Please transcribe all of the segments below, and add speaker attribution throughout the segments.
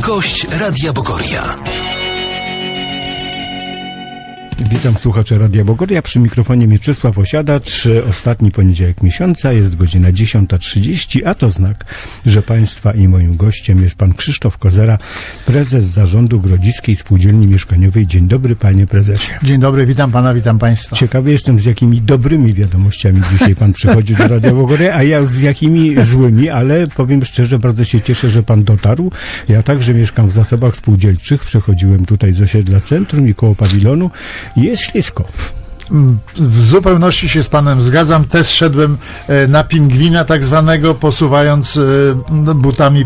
Speaker 1: Gość Radia Bogoria.
Speaker 2: Witam słuchaczy Radia Bogoria, przy mikrofonie Mieczysław Osiadacz. Ostatni poniedziałek miesiąca, jest godzina 10:30, a to znak, że Państwa i moim gościem jest Pan Krzysztof Kozera, prezes Zarządu Grodziskiej Spółdzielni Mieszkaniowej. Dzień dobry, Panie Prezesie.
Speaker 3: Dzień dobry, witam Pana, witam Państwa.
Speaker 2: Ciekawy jestem, z jakimi dobrymi wiadomościami dzisiaj Pan przychodzi do Radia Bogoria, a ja z jakimi złymi, ale powiem szczerze, bardzo się cieszę, że Pan dotarł. Ja także mieszkam w zasobach spółdzielczych, przechodziłem tutaj z osiedla centrum i koło pawilonu. Jest ślisko.
Speaker 3: W zupełności się z Panem zgadzam. Też szedłem na pingwina tak zwanego, posuwając butami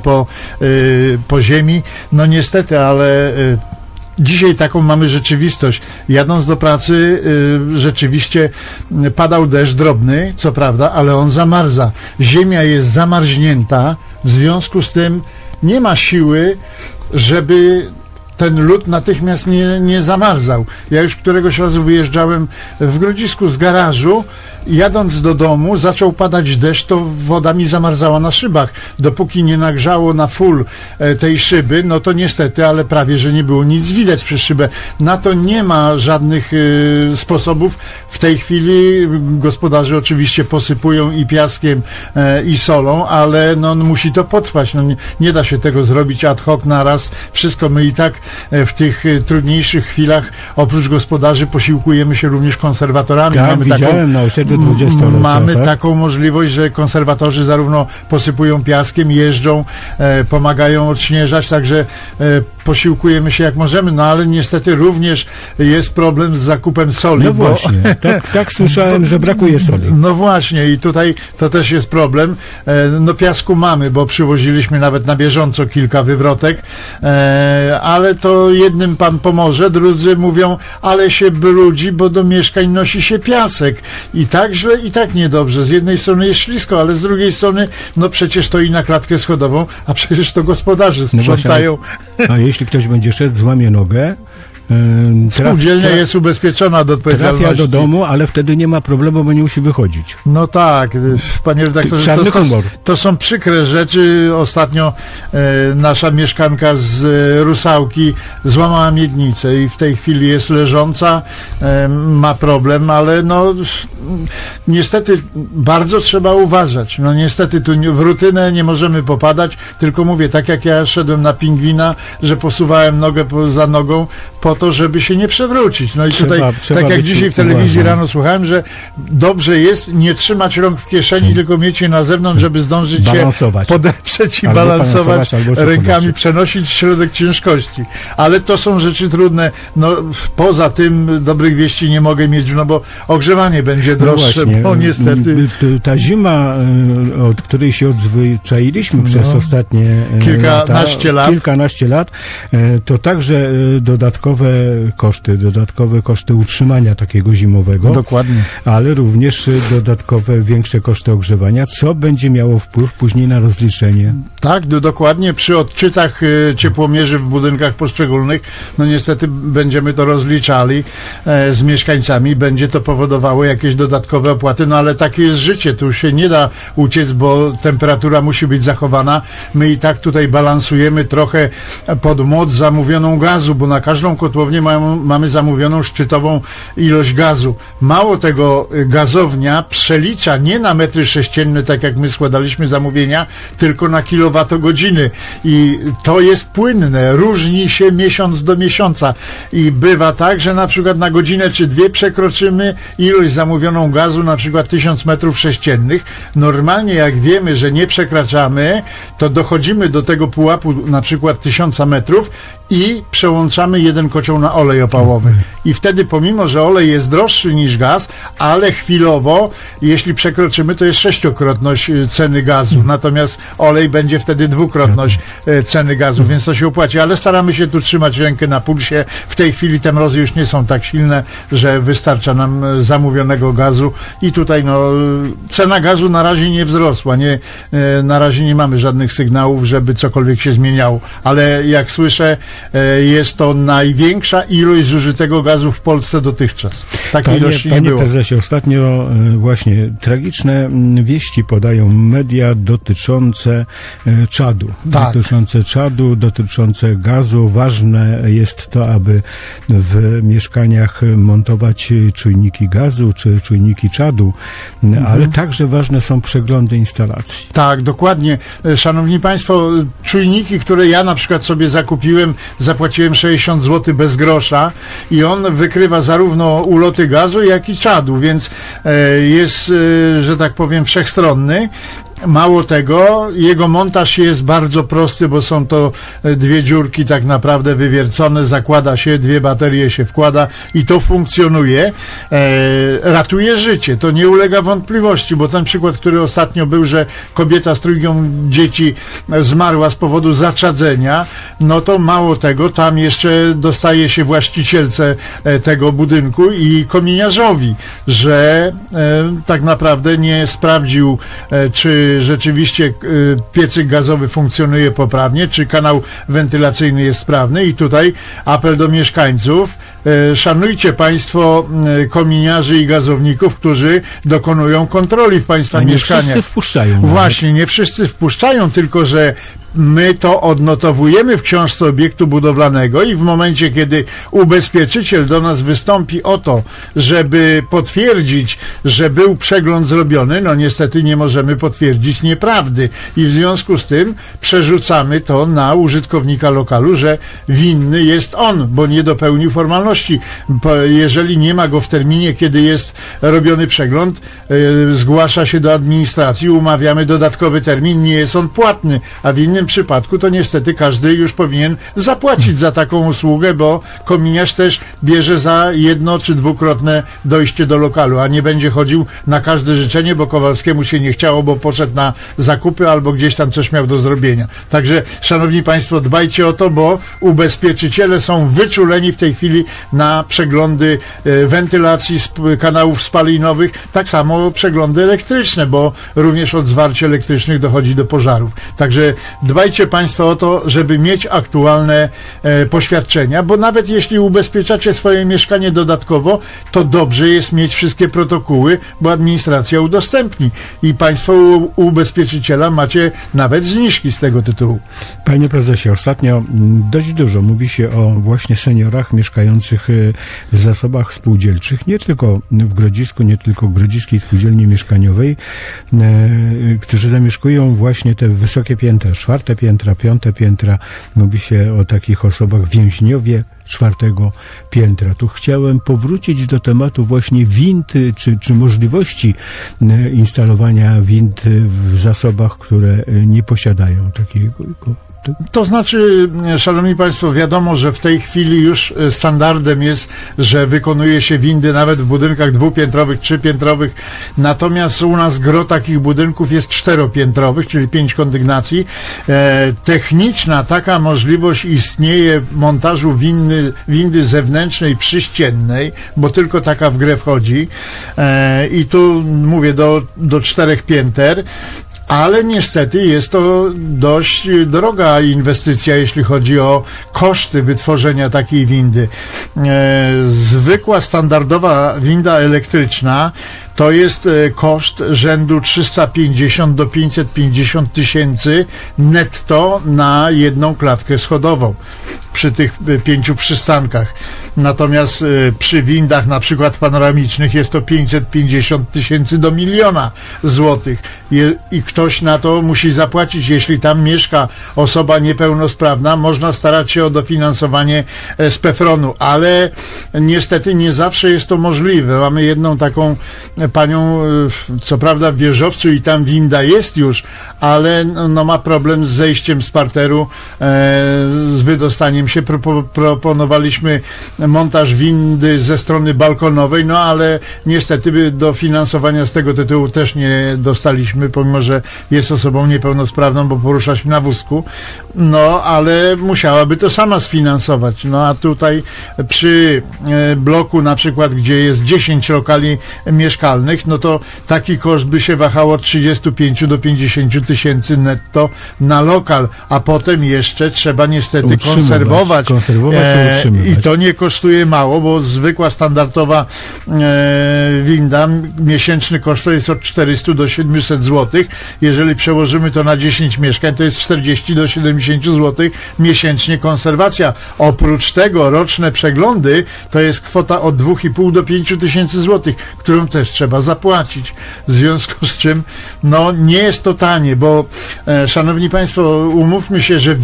Speaker 3: po ziemi. No niestety, ale dzisiaj taką mamy rzeczywistość. Jadąc do pracy rzeczywiście padał deszcz drobny, co prawda, ale on zamarza. Ziemia jest zamarznięta, w związku z tym nie ma siły, żeby ten lód natychmiast nie zamarzał. Ja już któregoś razu wyjeżdżałem w Grodzisku z garażu, jadąc do domu zaczął padać deszcz, to woda mi zamarzała na szybach. Dopóki nie nagrzało na full tej szyby, no to niestety, ale prawie, że nie było nic widać przez szybę. Na to nie ma żadnych sposobów. W tej chwili gospodarze oczywiście posypują i piaskiem, i solą, ale no musi to potrwać. No nie da się tego zrobić ad hoc naraz. Wszystko my i tak w tych trudniejszych chwilach oprócz gospodarzy posiłkujemy się również konserwatorami.
Speaker 2: Tak, widziałem na osiedlu 20-lecia.
Speaker 3: Mamy taką możliwość, że konserwatorzy zarówno posypują piaskiem, jeżdżą, pomagają odśnieżać, także posiłkujemy się jak możemy, no ale niestety również jest problem z zakupem soli.
Speaker 2: No właśnie, tak słyszałem, że brakuje soli.
Speaker 3: No właśnie i tutaj to też jest problem. No piasku mamy, bo przywoziliśmy nawet na bieżąco kilka wywrotek, ale to jednym Pan pomoże, drudzy mówią, ale się brudzi, bo do mieszkań nosi się piasek. I tak źle, i tak niedobrze. Z jednej strony jest ślisko, ale z drugiej strony, no przecież to i na klatkę schodową, a przecież to gospodarze sprzątają.
Speaker 2: A jeśli ktoś będzie szedł, złamie nogę,
Speaker 3: spółdzielnia jest ubezpieczona do odpowiedzialności.
Speaker 2: Trafia do domu, ale wtedy nie ma problemu, bo nie musi wychodzić.
Speaker 3: No tak, panie redaktorze, to są przykre rzeczy. Ostatnio nasza mieszkanka z Rusałki złamała miednicę i w tej chwili jest leżąca, ma problem, ale no niestety bardzo trzeba uważać. No niestety tu w rutynę nie możemy popadać, tylko mówię, tak jak ja szedłem na pingwina, że posuwałem nogę za nogą po to, żeby się nie przewrócić. No i tutaj, tak jak dzisiaj w telewizji rano słuchałem, że dobrze jest nie trzymać rąk w kieszeni, tylko mieć je na zewnątrz, żeby zdążyć się podeprzeć i balansować rękami, przenosić środek ciężkości. Ale to są rzeczy trudne. No poza tym dobrych wieści nie mogę mieć, no bo ogrzewanie będzie droższe, no bo niestety...
Speaker 2: Ta zima, od której się odzwyczailiśmy przez ostatnie kilkanaście lat, to także dodatkowe koszty utrzymania takiego zimowego.
Speaker 3: Dokładnie.
Speaker 2: Ale również dodatkowe, większe koszty ogrzewania, co będzie miało wpływ później na rozliczenie.
Speaker 3: Tak, dokładnie. Przy odczytach ciepłomierzy w budynkach poszczególnych, no niestety będziemy to rozliczali z mieszkańcami, będzie to powodowało jakieś dodatkowe opłaty, no ale takie jest życie, tu się nie da uciec, bo temperatura musi być zachowana. My i tak tutaj balansujemy trochę pod moc zamówioną gazu, bo na każdą kotłownię mamy zamówioną szczytową ilość gazu. Mało tego, gazownia przelicza nie na metry sześcienne, tak jak my składaliśmy zamówienia, tylko na kilowatogodziny. I to jest płynne, różni się miesiąc do miesiąca. I bywa tak, że na przykład na godzinę czy dwie przekroczymy ilość zamówioną gazu, na przykład 1000 metrów sześciennych. Normalnie jak wiemy, że nie przekraczamy, to dochodzimy do tego pułapu na przykład 1000 metrów i przełączamy jeden kocioł na olej opałowy. I wtedy pomimo, że olej jest droższy niż gaz, ale chwilowo, jeśli przekroczymy, to jest 6-krotność ceny gazu. Natomiast olej będzie wtedy 2-krotność ceny gazu, więc to się opłaci. Ale staramy się tu trzymać rękę na pulsie. W tej chwili te mrozy już nie są tak silne, że wystarcza nam zamówionego gazu i tutaj no cena gazu na razie nie wzrosła. Na razie nie mamy żadnych sygnałów, żeby cokolwiek się zmieniało. Ale jak słyszę, jest to największa ilość zużytego gazu w Polsce dotychczas. Takiej ilości nie było.
Speaker 2: Panie prezesie, ostatnio właśnie tragiczne wieści podają media dotyczące czadu.
Speaker 3: Tak.
Speaker 2: Dotyczące gazu. Ważne jest to, aby w mieszkaniach montować czujniki gazu czy czujniki czadu, ale także ważne są przeglądy instalacji.
Speaker 3: Tak, dokładnie. Szanowni Państwo, czujniki, które ja na przykład sobie zakupiłem, zapłaciłem 60 zł bez grosza i on wykrywa zarówno uloty gazu, jak i czadu, więc jest, że tak powiem, wszechstronny. Mało tego, jego montaż jest bardzo prosty, bo są to dwie dziurki tak naprawdę wywiercone, zakłada się, dwie baterie się wkłada i to funkcjonuje. Ratuje życie, to nie ulega wątpliwości, bo ten przykład, który ostatnio był, że kobieta z trójką dzieci zmarła z powodu zaczadzenia, no to mało tego, tam jeszcze dostaje się właścicielce tego budynku i kominiarzowi, że tak naprawdę nie sprawdził, czy rzeczywiście piecyk gazowy funkcjonuje poprawnie, czy kanał wentylacyjny jest sprawny i tutaj apel do mieszkańców, szanujcie Państwo kominiarzy i gazowników, którzy dokonują kontroli w Państwa mieszkaniach.
Speaker 2: Nie wszyscy wpuszczają.
Speaker 3: Właśnie, nie wszyscy wpuszczają, tylko że my to odnotowujemy w książce obiektu budowlanego i w momencie, kiedy ubezpieczyciel do nas wystąpi o to, żeby potwierdzić, że był przegląd zrobiony, no niestety nie możemy potwierdzić nieprawdy i w związku z tym przerzucamy to na użytkownika lokalu, że winny jest on, bo nie dopełnił formalności. Jeżeli nie ma go w terminie, kiedy jest robiony przegląd, zgłasza się do administracji, umawiamy dodatkowy termin, nie jest on płatny, a w innym przypadku to niestety każdy już powinien zapłacić za taką usługę, bo kominiarz też bierze za jedno czy dwukrotne dojście do lokalu, a nie będzie chodził na każde życzenie, bo Kowalskiemu się nie chciało, bo poszedł na zakupy albo gdzieś tam coś miał do zrobienia. Także, szanowni Państwo, dbajcie o to, bo ubezpieczyciele są wyczuleni w tej chwili na przeglądy wentylacji kanałów spalinowych, tak samo przeglądy elektryczne, bo również od zwarć elektrycznych dochodzi do pożarów. Także dbajcie Państwo o to, żeby mieć aktualne poświadczenia, bo nawet jeśli ubezpieczacie swoje mieszkanie dodatkowo, to dobrze jest mieć wszystkie protokoły, bo administracja udostępni i Państwo u ubezpieczyciela macie nawet zniżki z tego tytułu.
Speaker 2: Panie prezesie, ostatnio dość dużo mówi się o właśnie seniorach mieszkających w zasobach spółdzielczych, nie tylko w Grodzisku, nie tylko w Grodziskiej Spółdzielni Mieszkaniowej, którzy zamieszkują właśnie te wysokie piętra, 4. piętra, 5. piętra. Mówi się o takich osobach więźniowie 4. piętra. Tu chciałem powrócić do tematu właśnie wind, czy możliwości instalowania wind w zasobach, które nie posiadają takiego.
Speaker 3: To znaczy, szanowni Państwo, wiadomo, że w tej chwili już standardem jest, że wykonuje się windy nawet w budynkach dwupiętrowych, trzypiętrowych, natomiast u nas gro takich budynków jest 4-piętrowych, czyli 5 kondygnacji. Techniczna taka możliwość istnieje montażu windy zewnętrznej przyściennej, bo tylko taka w grę wchodzi i tu mówię do 4 pięter. Ale niestety jest to dość droga inwestycja, jeśli chodzi o koszty wytworzenia takiej windy. Zwykła, standardowa winda elektryczna to jest koszt rzędu 350 do 550 tysięcy netto na jedną klatkę schodową przy tych 5 przystankach. Natomiast przy windach na przykład panoramicznych jest to 550 tysięcy do 1 000 000 złotych i ktoś na to musi zapłacić. Jeśli tam mieszka osoba niepełnosprawna, można starać się o dofinansowanie z PFRON-u, ale niestety nie zawsze jest to możliwe. Mamy jedną taką panią, co prawda w wieżowcu i tam winda jest już, ale no ma problem z zejściem z parteru, z wydostaniem się. Proponowaliśmy montaż windy ze strony balkonowej, no ale niestety dofinansowania z tego tytułu też nie dostaliśmy, pomimo że jest osobą niepełnosprawną, bo porusza się na wózku, no ale musiałaby to sama sfinansować. No a tutaj przy bloku na przykład, gdzie jest 10 lokali mieszkalnych, no to taki koszt by się wahał od 35 do 50 tysięcy netto na lokal, a potem jeszcze trzeba niestety konserwować
Speaker 2: i utrzymywać.
Speaker 3: I to nie kosztuje mało, bo zwykła, standardowa winda, miesięczny koszt to jest od 400 do 700 zł. Jeżeli przełożymy to na 10 mieszkań, to jest 40 do 70 zł miesięcznie konserwacja. Oprócz tego roczne przeglądy to jest kwota od 2,5 do 5 tysięcy złotych, którą też trzeba zapłacić. W związku z czym, no nie jest to tanie, bo szanowni państwo, umówmy się, że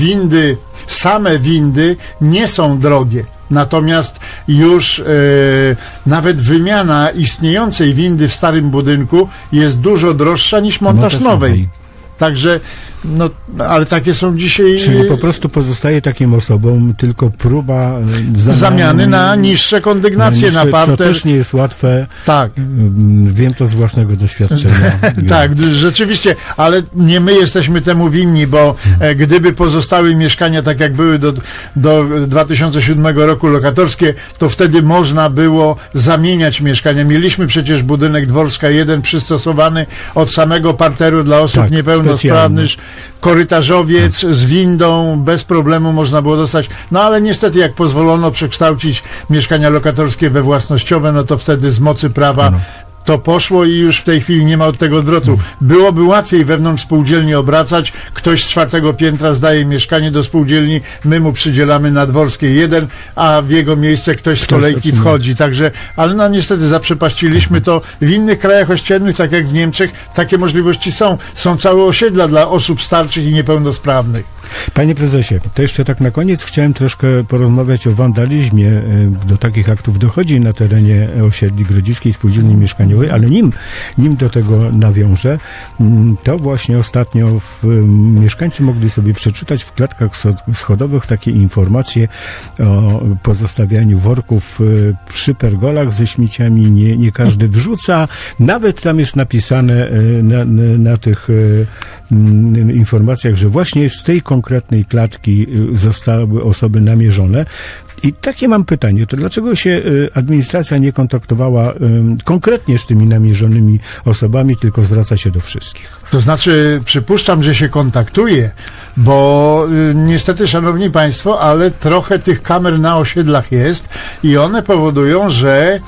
Speaker 3: same windy nie są drogie. Natomiast już nawet wymiana istniejącej windy w starym budynku jest dużo droższa niż montaż nowej. Także, no, ale takie są dzisiaj...
Speaker 2: Czyli po prostu pozostaje takim osobom tylko próba
Speaker 3: zamiany na niższe kondygnacje, na parter.
Speaker 2: Co też nie jest łatwe.
Speaker 3: Tak.
Speaker 2: Wiem to z własnego doświadczenia.
Speaker 3: Tak, rzeczywiście, ale nie my jesteśmy temu winni, bo gdyby pozostały mieszkania tak jak były do 2007 roku lokatorskie, to wtedy można było zamieniać mieszkania. Mieliśmy przecież budynek Dworska 1 przystosowany od samego parteru dla osób niepełnosprawnych, korytarzowiec z windą, bez problemu można było dostać. No ale niestety jak pozwolono przekształcić mieszkania lokatorskie we własnościowe, no to wtedy z mocy prawa to poszło i już w tej chwili nie ma od tego odwrotu. Byłoby łatwiej wewnątrz spółdzielni obracać, ktoś z 4. piętra zdaje mieszkanie do spółdzielni, my mu przydzielamy na Dworskiej 1, a w jego miejsce ktoś z kolejki wchodzi. Także, ale no niestety zaprzepaściliśmy to. W innych krajach ościennych, tak jak w Niemczech, takie możliwości są. Są całe osiedla dla osób starszych i niepełnosprawnych.
Speaker 2: Panie prezesie, to jeszcze tak na koniec chciałem troszkę porozmawiać o wandalizmie. Do takich aktów dochodzi na terenie osiedli Grodziskiej Spółdzielni Mieszkaniowej, ale nim do tego nawiążę, to właśnie ostatnio mieszkańcy mogli sobie przeczytać w klatkach schodowych takie informacje o pozostawianiu worków przy pergolach ze śmieciami. Nie każdy wrzuca. Nawet tam jest napisane na tych informacjach, że właśnie z tej konkretnej klatki zostały osoby namierzone. I takie mam pytanie, to dlaczego się administracja nie kontaktowała konkretnie z tymi namierzonymi osobami, tylko zwraca się do wszystkich?
Speaker 3: To znaczy, przypuszczam, że się kontaktuje, bo niestety, szanowni państwo, ale trochę tych kamer na osiedlach jest i one powodują, że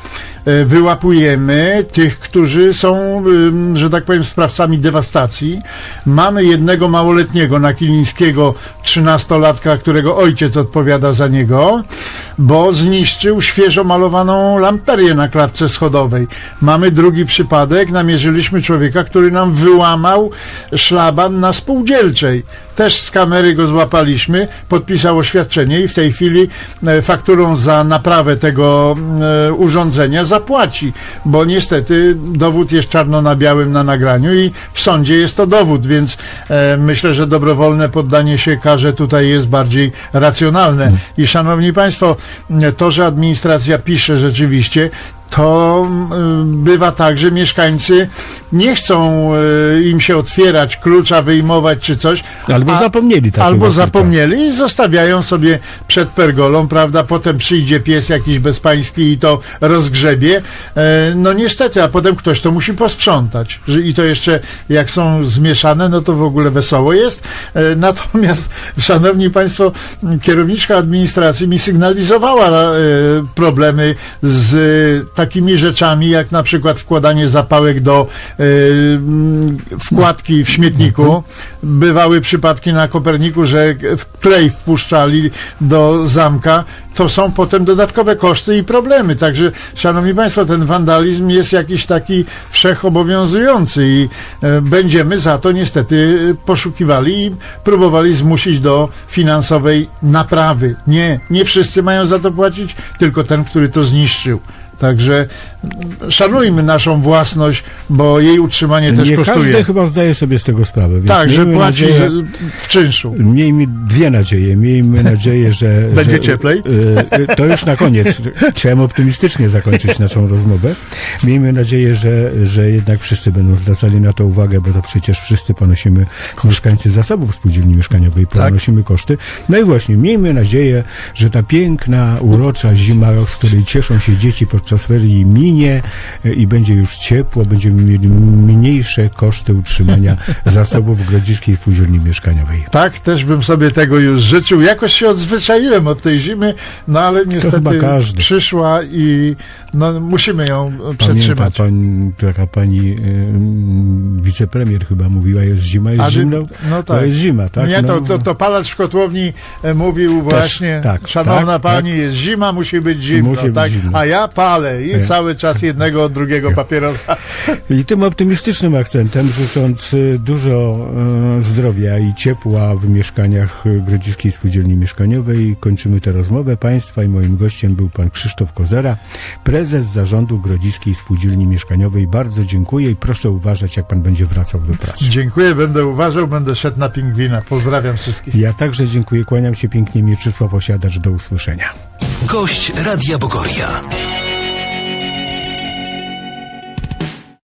Speaker 3: wyłapujemy tych, którzy są, że tak powiem, sprawcami dewastacji. Mamy jednego małoletniego Nakilińskiego, 13-latka, którego ojciec odpowiada za niego, bo zniszczył świeżo malowaną lamperię na klatce schodowej. Mamy drugi przypadek, namierzyliśmy człowieka, który nam wyłamał szlaban na Spółdzielczej. Też z kamery go złapaliśmy, podpisał oświadczenie i w tej chwili fakturą za naprawę tego urządzenia zapłaci, bo niestety dowód jest czarno na białym na nagraniu i w sądzie jest to dowód, więc myślę, że dobrowolne poddanie się karze tutaj jest bardziej racjonalne. I szanowni państwo, to, że administracja pisze rzeczywiście, to bywa tak, że mieszkańcy nie chcą im się otwierać, klucza wyjmować czy coś. Albo zapomnieli i zostawiają sobie przed pergolą, prawda? Potem przyjdzie pies jakiś bezpański i to rozgrzebie. No niestety, a potem ktoś to musi posprzątać. I to jeszcze jak są zmieszane, no to w ogóle wesoło jest. Natomiast, szanowni państwo, kierowniczka administracji mi sygnalizowała problemy z takimi rzeczami, jak na przykład wkładanie zapałek do wkładki w śmietniku. Bywały przypadki na Koperniku, że klej wpuszczali do zamka. To są potem dodatkowe koszty i problemy. Także, szanowni państwo, ten wandalizm jest jakiś taki wszechobowiązujący i będziemy za to niestety poszukiwali i próbowali zmusić do finansowej naprawy. Nie wszyscy mają za to płacić, tylko ten, który to zniszczył. Także szanujmy naszą własność, bo jej utrzymanie też kosztuje.
Speaker 2: Każdy chyba zdaje sobie z tego sprawę. Więc
Speaker 3: tak, że płaci w czynszu.
Speaker 2: Miejmy dwie nadzieje. Miejmy nadzieję, że
Speaker 3: będzie cieplej.
Speaker 2: To już na koniec. Chciałem optymistycznie zakończyć naszą rozmowę. Miejmy nadzieję, że jednak wszyscy będą zwracali na to uwagę, bo to przecież wszyscy ponosimy, mieszkańcy zasobów spółdzielni mieszkaniowej, ponosimy koszty. No i właśnie, miejmy nadzieję, że ta piękna, urocza zima, z której cieszą się dzieci podczas ferii, minie i będzie już ciepło, będziemy mieli mniejsze koszty utrzymania zasobów Grodziskiej Spółdzielni Mieszkaniowej.
Speaker 3: Tak, też bym sobie tego już życzył. Jakoś się odzwyczaiłem od tej zimy, no ale niestety przyszła i no, musimy ją przetrzymać.
Speaker 2: Taka pani wicepremier chyba mówiła, jest zima, jest zimno.
Speaker 3: No tak.
Speaker 2: To jest zima, tak?
Speaker 3: Nie, to palacz w kotłowni mówił właśnie, szanowna pani, jest zima, musi być zimno, tak? A ja palę i cały czas jednego od drugiego papierosa.
Speaker 2: I tym optymistycznym akcentem, życząc dużo zdrowia i ciepła w mieszkaniach Grodziskiej Spółdzielni Mieszkaniowej, kończymy tę rozmowę państwa i moim gościem był pan Krzysztof Kozera, prezes zarządu Grodziskiej Spółdzielni Mieszkaniowej. Bardzo dziękuję i proszę uważać, jak pan będzie wracał do pracy.
Speaker 3: Dziękuję, będę uważał, będę szedł na pingwina. Pozdrawiam wszystkich.
Speaker 2: Ja także dziękuję, kłaniam się pięknie, Mieczysław Osiadacz, do usłyszenia.
Speaker 1: Gość Radia Bogoria.